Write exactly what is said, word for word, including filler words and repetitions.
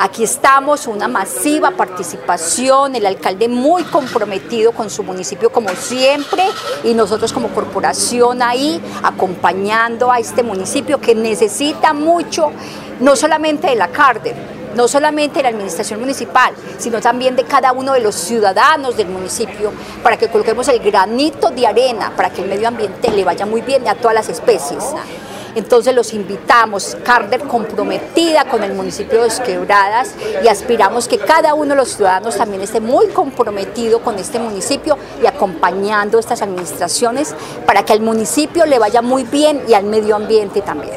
Aquí estamos, una masiva participación, el alcalde muy comprometido con su municipio como siempre y nosotros como corporación ahí acompañando a este municipio que necesita mucho, no solamente de la Cárdenas, no solamente de la administración municipal, sino también de cada uno de los ciudadanos del municipio, para que coloquemos el granito de arena, para que el medio ambiente le vaya muy bien a todas las especies. Entonces los invitamos, Cárdenas comprometida con el municipio de Dos Quebradas, y aspiramos que cada uno de los ciudadanos también esté muy comprometido con este municipio y acompañando estas administraciones para que al municipio le vaya muy bien y al medio ambiente también.